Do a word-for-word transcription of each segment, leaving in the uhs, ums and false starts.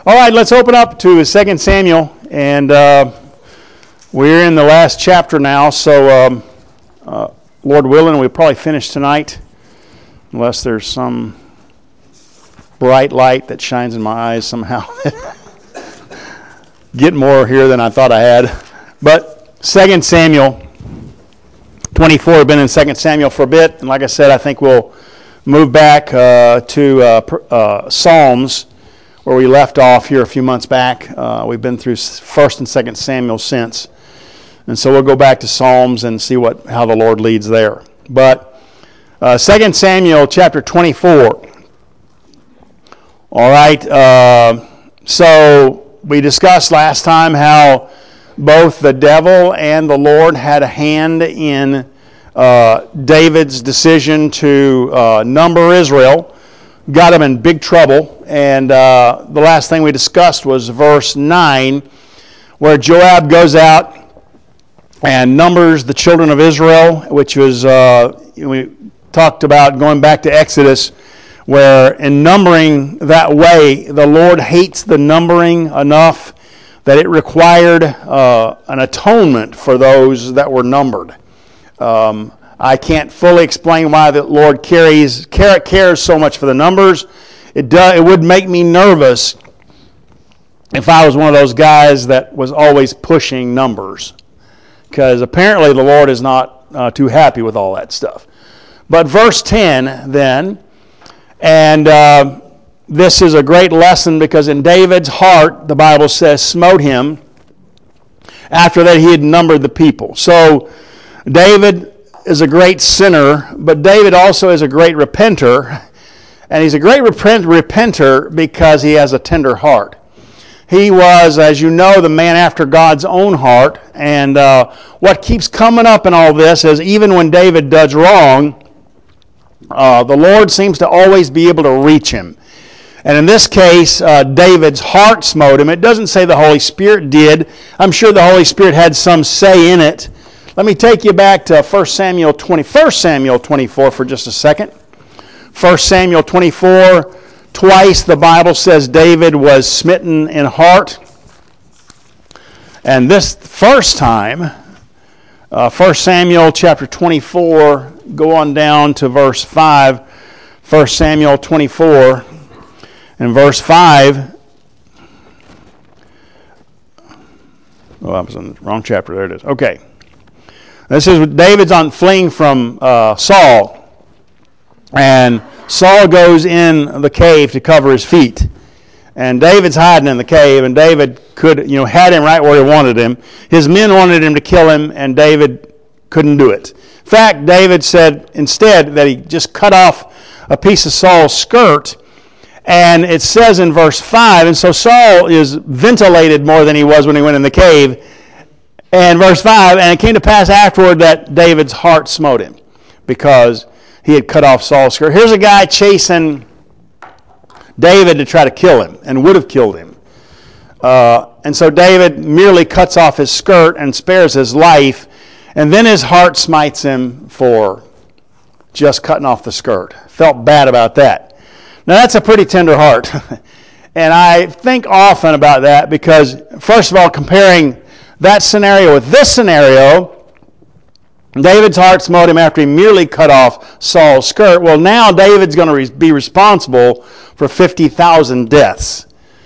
All right, let's open up to Second Samuel, and uh, we're in the last chapter now, so um, uh, Lord willing, we'll probably finish tonight, unless there's some bright light that shines in my eyes somehow. Get more here than I thought I had. But Second Samuel twenty-four, I've been in Second Samuel for a bit, and like I said, I think we'll move back uh, to uh, uh, Psalms, where we left off here a few months back. Uh, we've been through First and Second Samuel since, and so we'll go back to Psalms and see what how the Lord leads there. But uh, Second Samuel chapter twenty-four. All right. Uh, so we discussed last time how both the devil and the Lord had a hand in uh, David's decision to uh, number Israel. Got him in big trouble. And uh, the last thing we discussed was verse nine, where Joab goes out and numbers the children of Israel, which was, uh, we talked about going back to Exodus, where in numbering that way, the Lord hates the numbering enough that it required uh, an atonement for those that were numbered. Um, I can't fully explain why the Lord cares, cares so much for the numbers. It does, it would make me nervous if I was one of those guys that was always pushing numbers, because apparently the Lord is not uh, too happy with all that stuff. But verse ten then, and uh, this is a great lesson, because in David's heart, the Bible says, smote him after that he had numbered the people. So David is a great sinner, but David also is a great repenter. And he's a great repent, repenter because he has a tender heart. He was, as you know, the man after God's own heart. And uh, what keeps coming up in all this is even when David does wrong, uh, the Lord seems to always be able to reach him. And in this case, uh, David's heart smote him. It doesn't say the Holy Spirit did. I'm sure the Holy Spirit had some say in it. Let me take you back to First Samuel twenty, First Samuel twenty-four for just a second. First Samuel twenty-four, twice the Bible says David was smitten in heart. And this first time, uh, First Samuel chapter twenty-four, go on down to verse five. First Samuel twenty-four and verse five. Oh, I was in the wrong chapter. There it is. Okay. This is David's on fleeing from uh, Saul. And Saul goes in the cave to cover his feet. And David's hiding in the cave, and David could, you know, had him right where he wanted him. His men wanted him to kill him, and David couldn't do it. In fact, David said instead that he just cut off a piece of Saul's skirt. And it says in verse five, and so Saul is ventilated more than he was when he went in the cave. And verse five, and it came to pass afterward that David's heart smote him, because he had cut off Saul's skirt. Here's a guy chasing David to try to kill him, and would have killed him. Uh, and so David merely cuts off his skirt and spares his life, and then his heart smites him for just cutting off the skirt. Felt bad about that. Now that's a pretty tender heart. And I think often about that because, first of all, comparing that scenario with this scenario, David's heart smote him after he merely cut off Saul's skirt. Well, now David's going to re- be responsible for fifty thousand deaths.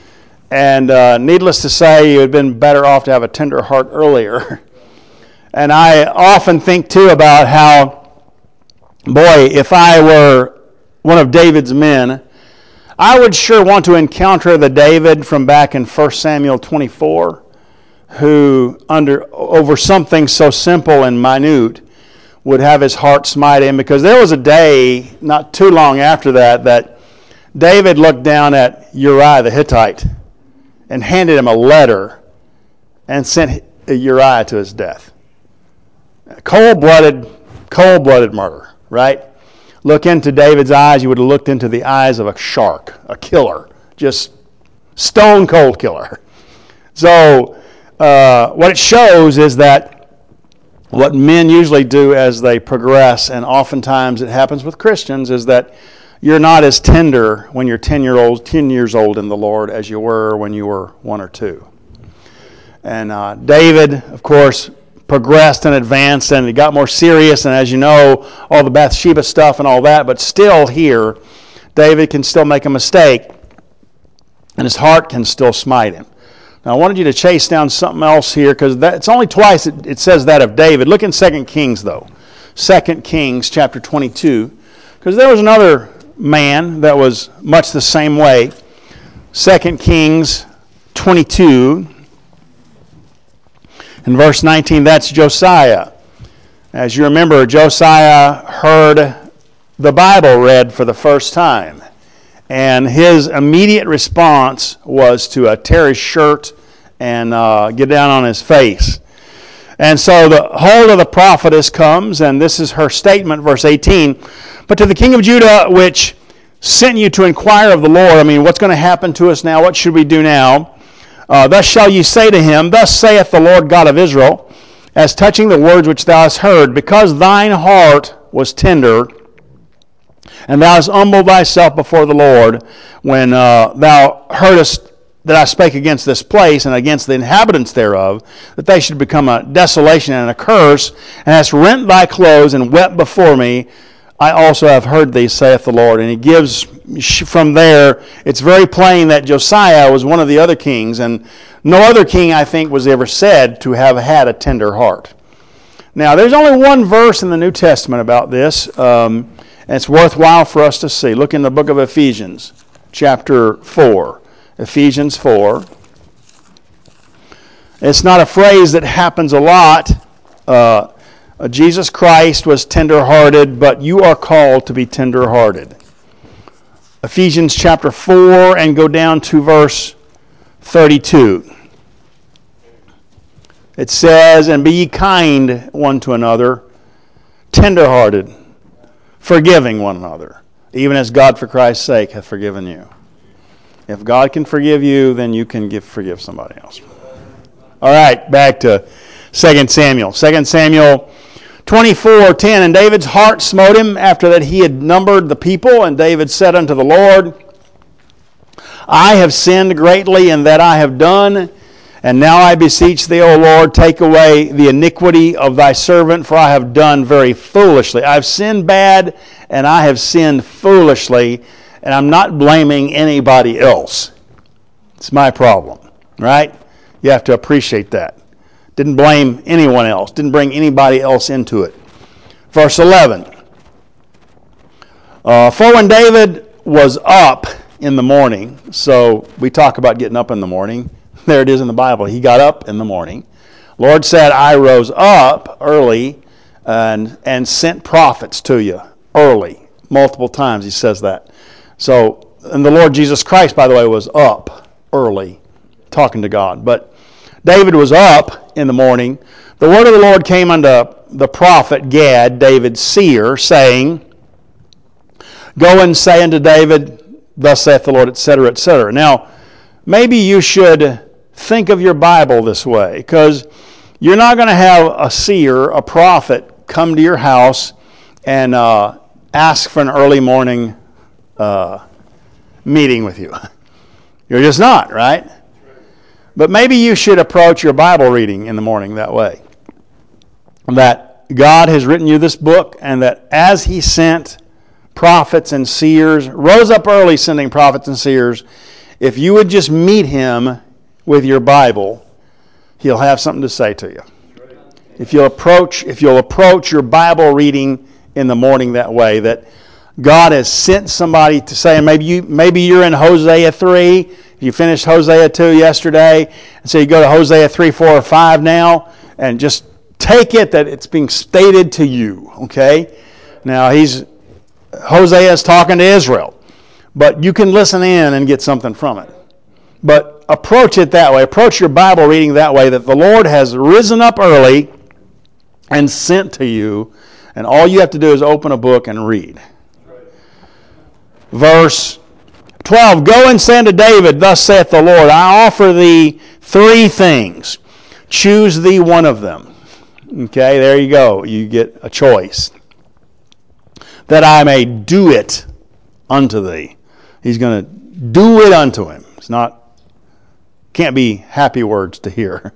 And uh, needless to say, you had been better off to have a tender heart earlier. And I often think, too, about how, boy, if I were one of David's men, I would sure want to encounter the David from back in First Samuel twenty-four, who, under over something so simple and minute, would have his heart smite him. Because there was a day, not too long after that, that David looked down at Uriah the Hittite and handed him a letter and sent Uriah to his death. Cold-blooded, cold-blooded murder, right? Look into David's eyes, you would have looked into the eyes of a shark, a killer, just stone-cold killer. So, Uh, what it shows is that what men usually do as they progress, and oftentimes it happens with Christians, is that you're not as tender when you're ten year old, ten years old in the Lord as you were when you were one or two. And uh, David, of course, progressed and advanced, and he got more serious. And as you know, all the Bathsheba stuff and all that. But still, here, David can still make a mistake, and his heart can still smite him. Now, I wanted you to chase down something else here, because it's only twice it, it says that of David. Look in Second Kings, though. Second Kings chapter twenty-two, because there was another man that was much the same way. Second Kings twenty-two, in verse nineteen, that's Josiah. As you remember, Josiah heard the Bible read for the first time, and his immediate response was to uh, tear his shirt and uh, get down on his face. And so the hold of the prophetess comes, and this is her statement, verse eighteen. But to the king of Judah, which sent you to inquire of the Lord, I mean, what's going to happen to us now? What should we do now? Uh, thus shall you say to him, Thus saith the Lord God of Israel, as touching the words which thou hast heard, because thine heart was tender, and thou hast humbled thyself before the Lord, when uh, thou heardest that I spake against this place and against the inhabitants thereof, that they should become a desolation and a curse, and hast rent thy clothes and wept before me, I also have heard thee, saith the Lord. And he gives from there, it's very plain that Josiah was one of the other kings, and no other king, I think, was ever said to have had a tender heart. Now, there's only one verse in the New Testament about this, um, and it's worthwhile for us to see. Look in the book of Ephesians, chapter four. Ephesians four. It's not a phrase that happens a lot. Uh, Jesus Christ was tender-hearted, but you are called to be tender-hearted. Ephesians chapter four, and go down to verse thirty-two. It says, And be ye kind one to another, tender-hearted, forgiving one another, even as God for Christ's sake hath forgiven you. If God can forgive you, then you can give, forgive somebody else. All right, back to Second Samuel. Second Samuel twenty-four ten. And David's heart smote him after that he had numbered the people. And David said unto the Lord, I have sinned greatly in that I have done. And now I beseech thee, O Lord, take away the iniquity of thy servant, for I have done very foolishly. I've sinned bad, and I have sinned foolishly. And I'm not blaming anybody else. It's my problem, right? You have to appreciate that. Didn't blame anyone else. Didn't bring anybody else into it. Verse eleven. Uh, For when David was up in the morning, so we talk about getting up in the morning. There it is in the Bible. He got up in the morning. Lord said, I rose up early and, and sent prophets to you early. Multiple times he says that. So, and the Lord Jesus Christ, by the way, was up early talking to God. But David was up in the morning. The word of the Lord came unto the prophet Gad, David's seer, saying, Go and say unto David, Thus saith the Lord, et cetera, et cetera. Now, maybe you should think of your Bible this way, because you're not going to have a seer, a prophet, come to your house and uh, ask for an early morning Uh, meeting with you. You're just not, right? But maybe you should approach your Bible reading in the morning that way. That God has written you this book, and that as He sent prophets and seers, rose up early sending prophets and seers, if you would just meet Him with your Bible, He'll have something to say to you. If you'll approach, if you'll approach your Bible reading in the morning that way, that God has sent somebody to say, and maybe you maybe you're in Hosea three. You finished Hosea two yesterday, and so you go to Hosea three, four, or five now, and just take it that it's being stated to you. Okay? Now he's Hosea is talking to Israel, but you can listen in and get something from it. But approach it that way. Approach your Bible reading that way, that the Lord has risen up early and sent to you, and all you have to do is open a book and read. Verse twelve, Go and say unto David, Thus saith the Lord, I offer thee three things. Choose thee one of them. Okay, there you go. You get a choice. That I may do it unto thee. He's going to do it unto him. It's not, can't be happy words to hear.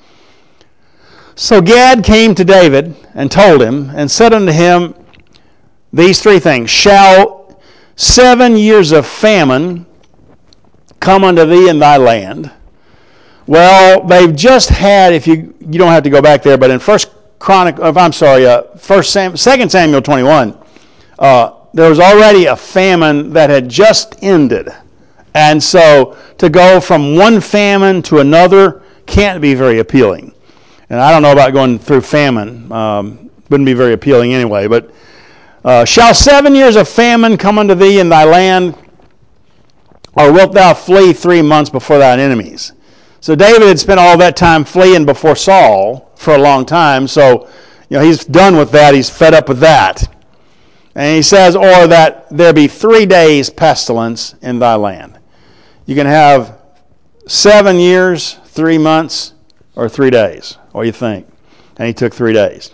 So Gad came to David and told him and said unto him these three things. Shall seven years of famine come unto thee in thy land? Well, they've just had, if you you don't have to go back there, but in First Chronic, I'm sorry, uh, First Sam, Second Samuel twenty-one, uh, there was already a famine that had just ended, and so to go from one famine to another can't be very appealing. And I don't know about going through famine; um, wouldn't be very appealing anyway. But uh, shall seven years of famine come unto thee in thy land, or wilt thou flee three months before thine enemies? So David had spent all that time fleeing before Saul for a long time, so you know he's done with that. He's fed up with that. And he says, or that there be three days pestilence in thy land. You can have seven years, three months, or three days. What do you think? And he took three days.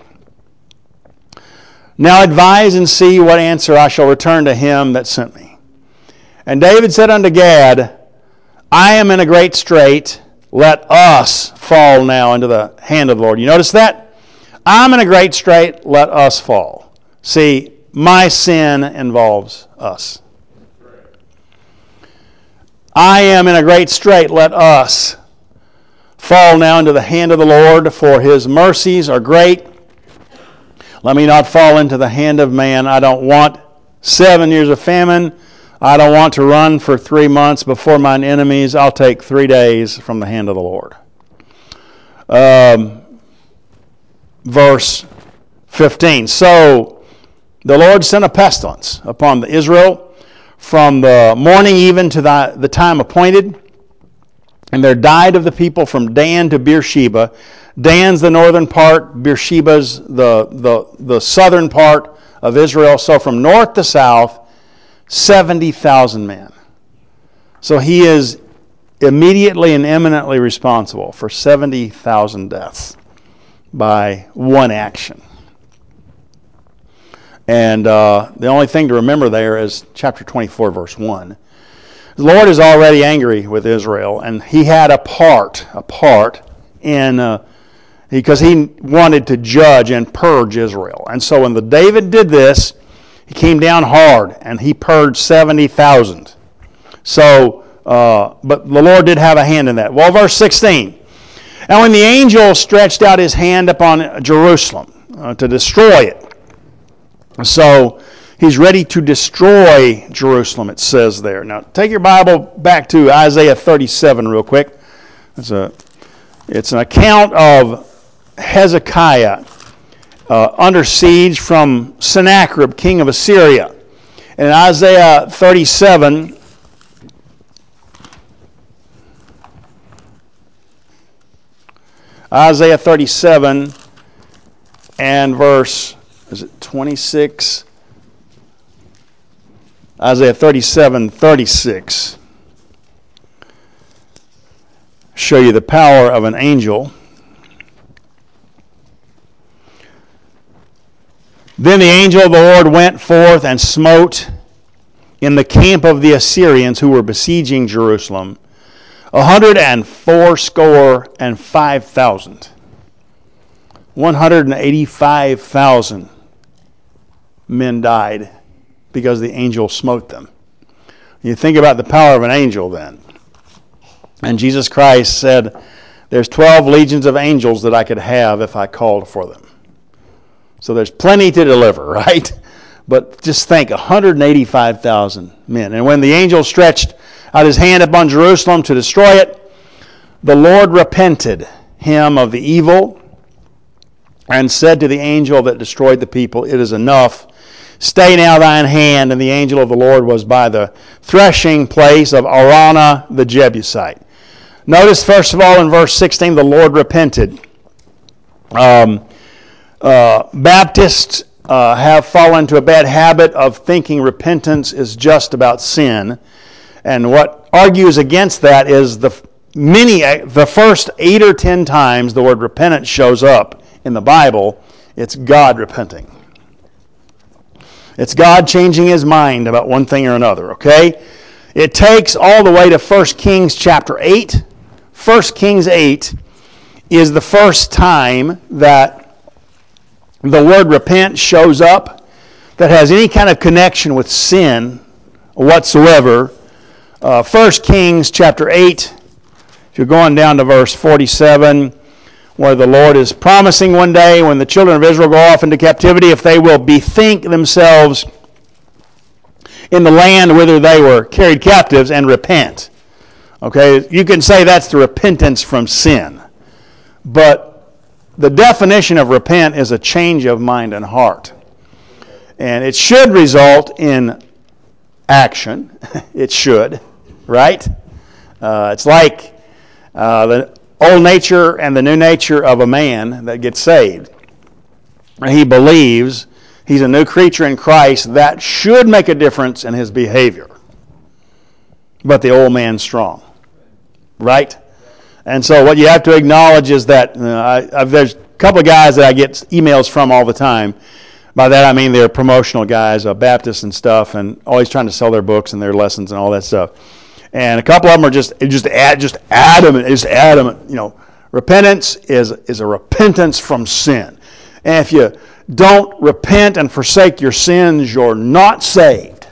Now advise and see what answer I shall return to him that sent me. And David said unto Gad, I am in a great strait. Let us fall now into the hand of the Lord. You notice that? I'm in a great strait. Let us fall. See, my sin involves us. I am in a great strait. Let us fall now into the hand of the Lord, for his mercies are great. Let me not fall into the hand of man. I don't want seven years of famine. I don't want to run for three months before mine enemies. I'll take three days from the hand of the Lord. Um, verse fifteen. So the Lord sent a pestilence upon the Israel from the morning even to the, the time appointed. And there died of the people from Dan to Beersheba. Dan's the northern part, Beersheba's the, the, the southern part of Israel. So from north to south, seventy thousand men. So he is immediately and eminently responsible for seventy thousand deaths by one action. And uh, the only thing to remember there is chapter twenty-four, verse one. The Lord is already angry with Israel, and he had a part, a part in, uh, because he wanted to judge and purge Israel. And so when the David did this, he came down hard, and he purged seventy thousand. So, uh, but the Lord did have a hand in that. Well, verse sixteen. And when the angel stretched out his hand upon Jerusalem uh, to destroy it. So, he's ready to destroy Jerusalem, it says there. Now, take your Bible back to Isaiah thirty-seven real quick. It's, a, it's an account of Hezekiah Uh, under siege from Sennacherib, king of Assyria. And in Isaiah thirty-seven, Isaiah thirty-seven and verse, is it twenty-six? Isaiah thirty-seven, thirty-six. Show you the power of an angel. Then the angel of the Lord went forth and smote in the camp of the Assyrians who were besieging Jerusalem a hundred and fourscore and five thousand. One hundred and eighty-five thousand men died because the angel smote them. You think about the power of an angel then. And Jesus Christ said, there's twelve legions of angels that I could have if I called for them. So there's plenty to deliver, right? But just think, one hundred eighty-five thousand men. And when the angel stretched out his hand upon Jerusalem to destroy it, the Lord repented him of the evil and said to the angel that destroyed the people, it is enough. Stay now thine hand. And the angel of the Lord was by the threshing place of Araunah the Jebusite. Notice, first of all, in verse sixteen, the Lord repented. Um... Uh, Baptists uh, have fallen into a bad habit of thinking repentance is just about sin. And what argues against that is the many, the first eight or ten times the word repentance shows up in the Bible, it's God repenting. It's God changing his mind about one thing or another, okay? It takes all the way to First Kings chapter eight. First Kings eight is the first time that the word repent shows up that has any kind of connection with sin whatsoever. Uh, First Kings chapter eight, if you're going down to verse forty-seven, where the Lord is promising one day when the children of Israel go off into captivity, if they will bethink themselves in the land whither they were carried captives and repent. Okay, you can say that's the repentance from sin. But the definition of repent is a change of mind and heart. And it should result in action. It should, right? Uh, it's like uh, the old nature and the new nature of a man that gets saved. He believes he's a new creature in Christ. That should make a difference in his behavior. But the old man's strong, right? And so what you have to acknowledge is that uh, I, I've, there's a couple of guys that I get emails from all the time. By that I mean they're promotional guys, uh, Baptists and stuff, and always trying to sell their books and their lessons and all that stuff. And a couple of them are just just ad, just adamant, just adamant. You know, repentance is is a repentance from sin. And if you don't repent and forsake your sins, you're not saved.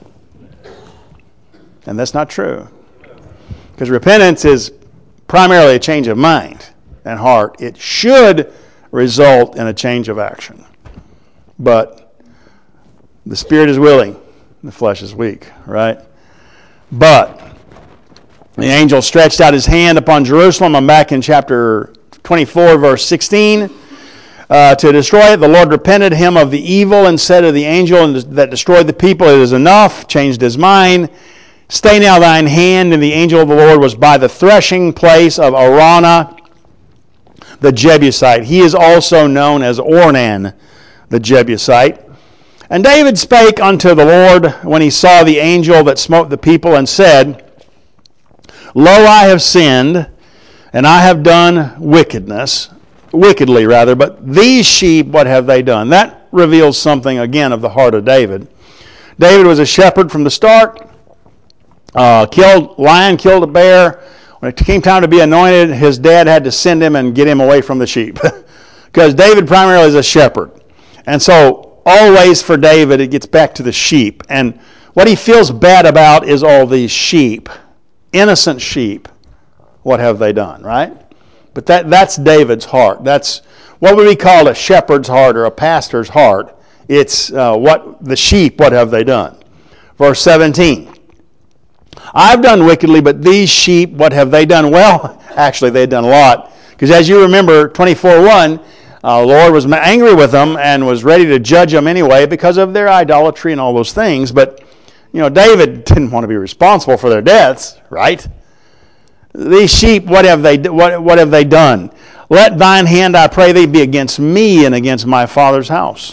And that's not true, because repentance is primarily a change of mind and heart. It should result in a change of action. But the spirit is willing, the flesh is weak, right? But the angel stretched out his hand upon Jerusalem. I'm back in chapter twenty-four, verse sixteen. Uh, to destroy it, the Lord repented him of the evil and said to the angel that destroyed the people, it is enough, changed his mind. Stay now thine hand, and the angel of the Lord was by the threshing place of Araunah, the Jebusite. He is also known as Ornan, the Jebusite. And David spake unto the Lord when he saw the angel that smote the people, and said, Lo, I have sinned, and I have done wickedness, wickedly rather, but these sheep, what have they done? That reveals something, again, of the heart of David. David was a shepherd from the start. Uh, killed lion, killed a bear. When it came time to be anointed, his dad had to send him and get him away from the sheep. Because David primarily is a shepherd. And so always for David, it gets back to the sheep. And what he feels bad about is all these sheep, innocent sheep. What have they done, right? But that that's David's heart. That's what would we call a shepherd's heart or a pastor's heart. It's uh, what the sheep, what have they done? Verse seventeen. I've done wickedly, but these sheep, what have they done? Well, actually, they've done a lot. Because as you remember, twenty-four one, uh, the Lord was angry with them and was ready to judge them anyway because of their idolatry and all those things. But, you know, David didn't want to be responsible for their deaths, right? These sheep, what have they what, what have they done? Let thine hand, I pray thee, be against me and against my father's house.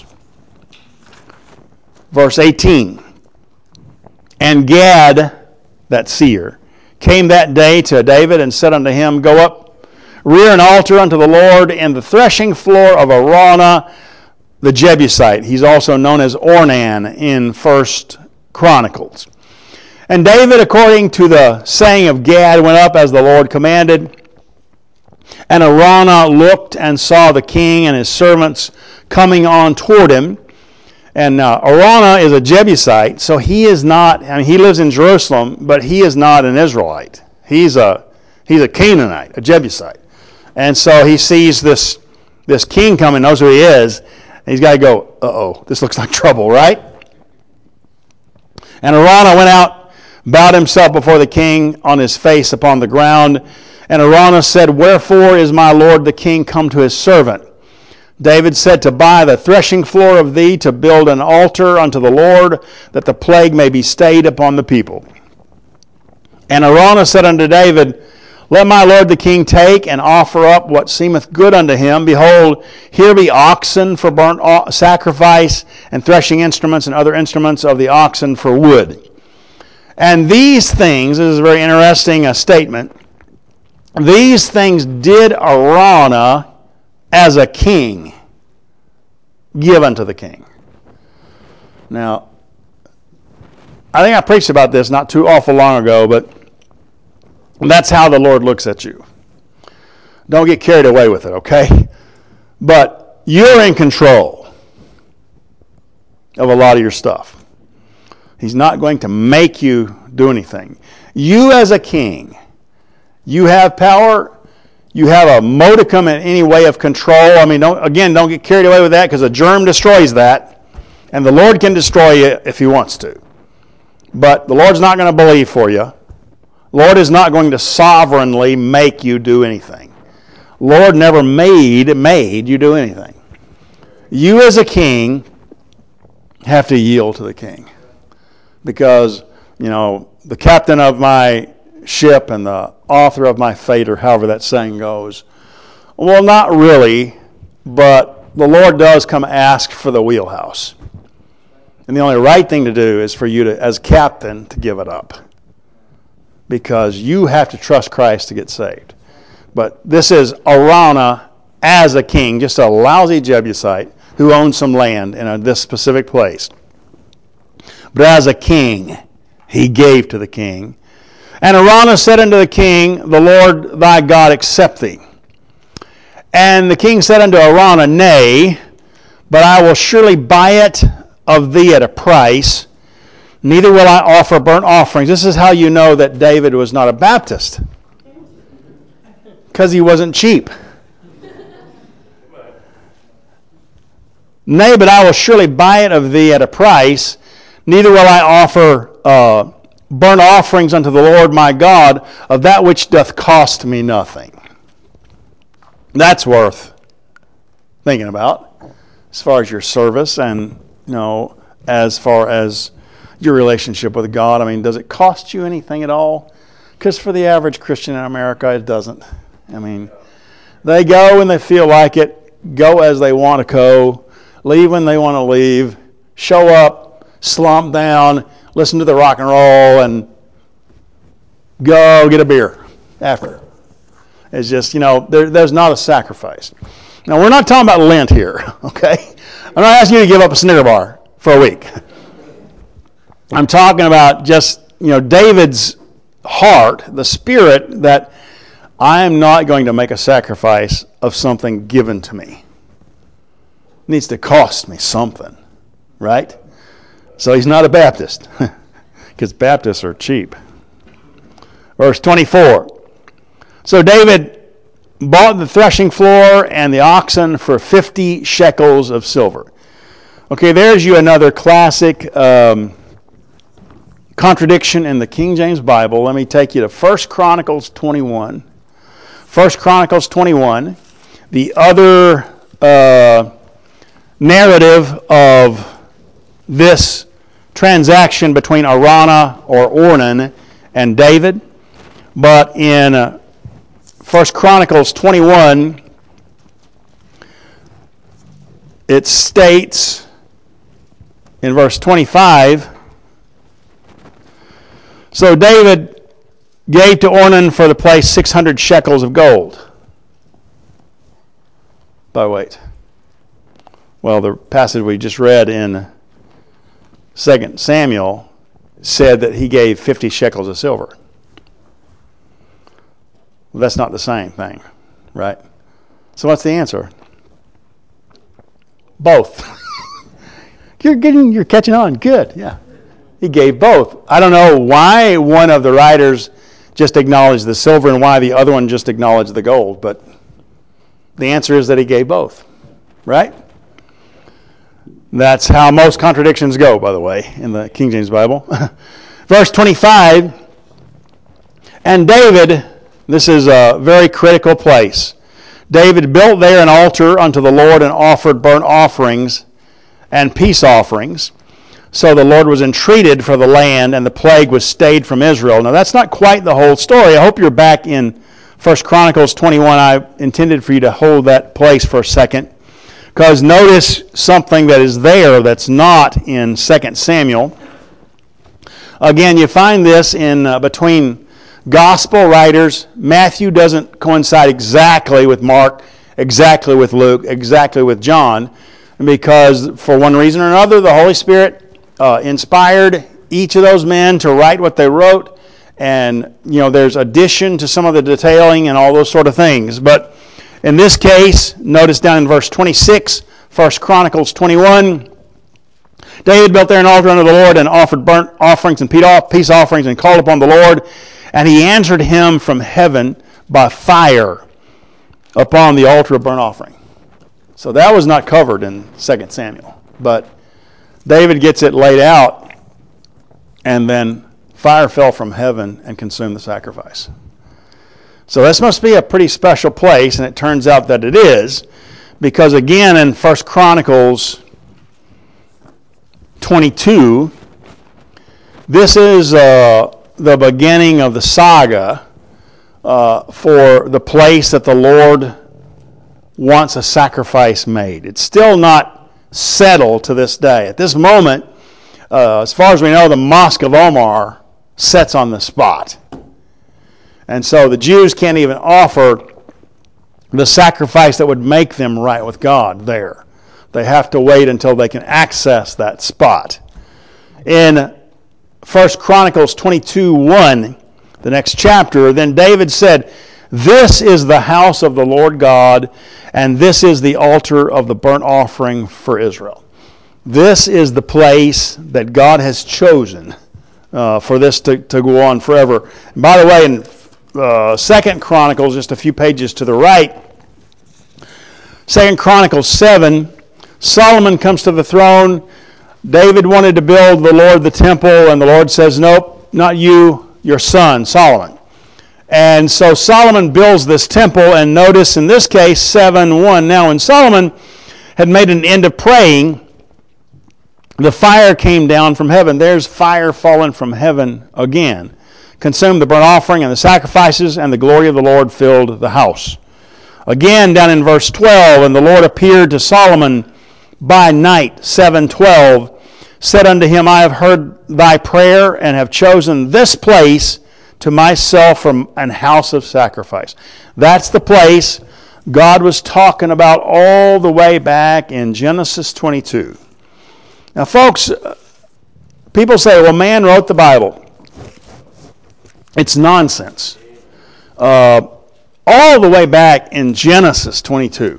Verse eighteen. And Gad, that seer, came that day to David and said unto him, Go up, rear an altar unto the Lord in the threshing floor of Araunah the Jebusite. He's also known as Ornan in First Chronicles. And David, according to the saying of Gad, went up as the Lord commanded. And Araunah looked and saw the king and his servants coming on toward him. And uh, Araunah is a Jebusite, so he is not, I mean, he lives in Jerusalem, but he is not an Israelite. He's a he's a Canaanite, a Jebusite. And so he sees this, this king coming, knows who he is, and he's got to go, uh-oh, this looks like trouble, right? And Araunah went out, bowed himself before the king on his face upon the ground. And Araunah said, Wherefore is my lord the king come to his servant? David said, To buy the threshing floor of thee, to build an altar unto the Lord, that the plague may be stayed upon the people. And Araunah said unto David, Let my lord the king take and offer up what seemeth good unto him. Behold, here be oxen for burnt sacrifice, and threshing instruments and other instruments of the oxen for wood. And these things, this is a very interesting uh, statement, these things did Araunah as a king give unto the king. Now, I think I preached about this not too awful long ago, but that's how the Lord looks at you. Don't get carried away with it, okay? But you're in control of a lot of your stuff. He's not going to make you do anything. You as a king, you have power. You have a modicum in any way of control. I mean, don't, again, don't get carried away with that, because a germ destroys that. And the Lord can destroy you if he wants to. But the Lord's not going to believe for you. The Lord is not going to sovereignly make you do anything. The Lord never made, made you do anything. You as a king have to yield to the king. Because, you know, the captain of my ship and the author of my fate, or however that saying goes. Well, not really, but the Lord does come ask for the wheelhouse. And the only right thing to do is for you to, as captain, to give it up. Because you have to trust Christ to get saved. But this is Araunah as a king, just a lousy Jebusite who owns some land in a, this specific place. But as a king, he gave to the king. And Araunah said unto the king, the Lord thy God accept thee. And the king said unto Araunah, Nay, but I will surely buy it of thee at a price, neither will I offer burnt offerings. This is how you know that David was not a Baptist. Because he wasn't cheap. Nay, but I will surely buy it of thee at a price, neither will I offer uh, burnt offerings unto the Lord my God of that which doth cost me nothing. That's worth thinking about as far as your service and, you know, as far as your relationship with God. I mean, does it cost you anything at all? Because for the average Christian in America, it doesn't. I mean, they go when they feel like it, go as they want to go, leave when they want to leave, show up, slump down, listen to the rock and roll, and go get a beer after. It's just, you know, there, there's not a sacrifice. Now, we're not talking about Lent here, okay? I'm not asking you to give up a Snicker bar for a week. I'm talking about just, you know, David's heart, the spirit that I am not going to make a sacrifice of something given to me. It needs to cost me something, right? So he's not a Baptist, because Baptists are cheap. Verse twenty-four. So David bought the threshing floor and the oxen for fifty shekels of silver. Okay, there's you another classic um, contradiction in the King James Bible. Let me take you to First Chronicles twenty-one. First Chronicles twenty-one, the other uh, narrative of this transaction between Araunah or Ornan and David. But in uh, First Chronicles twenty-one, it states in verse twenty-five, so David gave to Ornan for the place six hundred shekels of gold. But wait. Well, the passage we just read in Second Samuel said that he gave fifty shekels of silver. Well, that's not the same thing, right? So what's the answer? Both. You're getting, you're catching on. Good, yeah. He gave both. I don't know why one of the writers just acknowledged the silver and why the other one just acknowledged the gold, but the answer is that he gave both, right? That's how most contradictions go, by the way, in the King James Bible. Verse twenty-five, and David, this is a very critical place. David built there an altar unto the Lord and offered burnt offerings and peace offerings. So the Lord was entreated for the land, and the plague was stayed from Israel. Now, that's not quite the whole story. I hope you're back in First Chronicles twenty-one. I intended for you to hold that place for a second, because notice something that is there that's not in Second Samuel. Again, you find this in uh, between gospel writers. Matthew doesn't coincide exactly with Mark, exactly with Luke, exactly with John, because for one reason or another, the Holy Spirit uh, inspired each of those men to write what they wrote, and you know there's addition to some of the detailing and all those sort of things. But in this case, notice down in verse twenty-six, First Chronicles twenty-one, David built there an altar unto the Lord and offered burnt offerings and peace offerings and called upon the Lord, and he answered him from heaven by fire upon the altar of burnt offering. So that was not covered in Second Samuel, but David gets it laid out, and then fire fell from heaven and consumed the sacrifice. So this must be a pretty special place, and it turns out that it is, because again in First Chronicles twenty-two, this is uh, the beginning of the saga uh, for the place that the Lord wants a sacrifice made. It's still not settled to this day. At this moment, uh, as far as we know, the Mosque of Omar sits on the spot. And so the Jews can't even offer the sacrifice that would make them right with God there. They have to wait until they can access that spot. In First Chronicles twenty-two one, the next chapter, then David said, "This is the house of the Lord God, and this is the altar of the burnt offering for Israel." This is the place that God has chosen uh, for this to, to go on forever. And by the way, in uh, Second Chronicles, just a few pages to the right, Second Chronicles seven, Solomon comes to the throne. David wanted to build the Lord the temple, and the Lord says, "Nope, not you, your son, Solomon." And so Solomon builds this temple, and notice in this case, seven one. Now when Solomon had made an end of praying, the fire came down from heaven. There's fire fallen from heaven again. Consumed the burnt offering and the sacrifices, and the glory of the Lord filled the house. Again, down in verse twelve, and the Lord appeared to Solomon by night, seven twelve, said unto him, "I have heard thy prayer, and have chosen this place to myself from an house of sacrifice." That's the place God was talking about all the way back in Genesis twenty-two. Now, folks, people say, well, man wrote the Bible. It's nonsense. Uh, all the way back in Genesis twenty-two,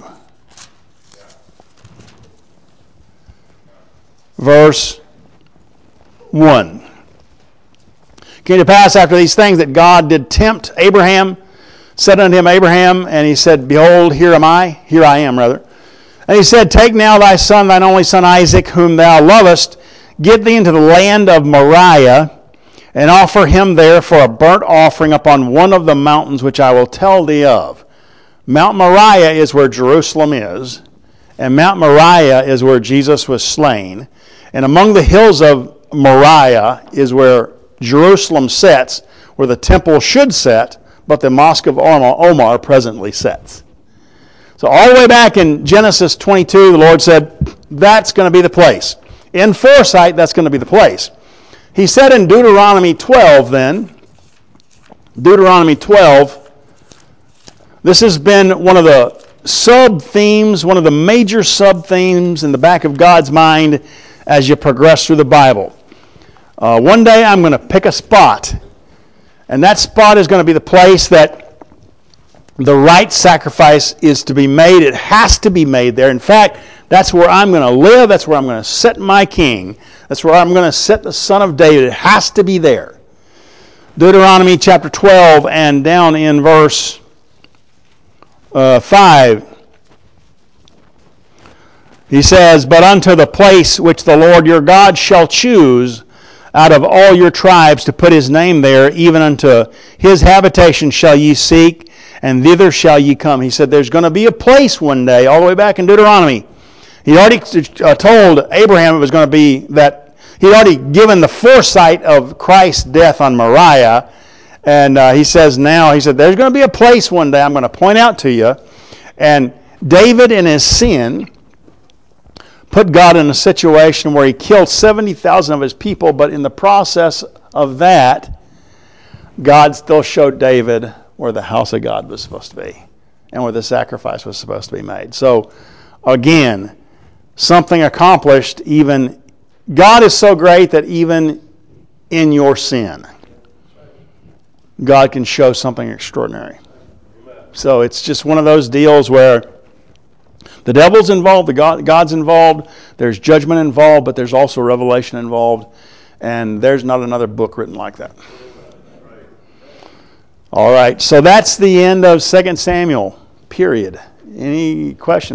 verse one. Came to pass after these things that God did tempt Abraham, said unto him, Abraham, and he said, Behold, here am I, here I am, rather. And he said, Take now thy son, thine only son Isaac, whom thou lovest, get thee into the land of Moriah, and offer him there for a burnt offering upon one of the mountains which I will tell thee of. Mount Moriah is where Jerusalem is, and Mount Moriah is where Jesus was slain. And among the hills of Moriah is where Jerusalem sits, where the temple should sit, but the Mosque of Omar presently sits. So all the way back in Genesis twenty-two, the Lord said, that's going to be the place. In foresight, that's going to be the place. He said in Deuteronomy twelve then, Deuteronomy twelve, this has been one of the sub-themes, one of the major sub-themes in the back of God's mind as you progress through the Bible. Uh, one day I'm going to pick a spot, and that spot is going to be the place that the right sacrifice is to be made. It has to be made there. In fact, that's where I'm going to live. That's where I'm going to set my king. That's where I'm going to set the Son of David. It has to be there. Deuteronomy chapter twelve and down in verse uh, five. He says, But unto the place which the Lord your God shall choose out of all your tribes to put his name there, even unto his habitation shall ye seek, and thither shall ye come. He said there's going to be a place one day, all the way back in Deuteronomy. He already uh, told Abraham it was going to be that, he'd already given the foresight of Christ's death on Moriah, and uh, he says now, he said there's going to be a place one day I'm going to point out to you, and David in his sin put God in a situation where he killed seventy thousand of his people, but in the process of that, God still showed David where the house of God was supposed to be and where the sacrifice was supposed to be made. So, again, something accomplished even. God is so great that even in your sin, God can show something extraordinary. So it's just one of those deals where the devil's involved, the God, God's involved, there's judgment involved, but there's also revelation involved, and there's not another book written like that. All right, so that's the end of Second Samuel, period. Any questions?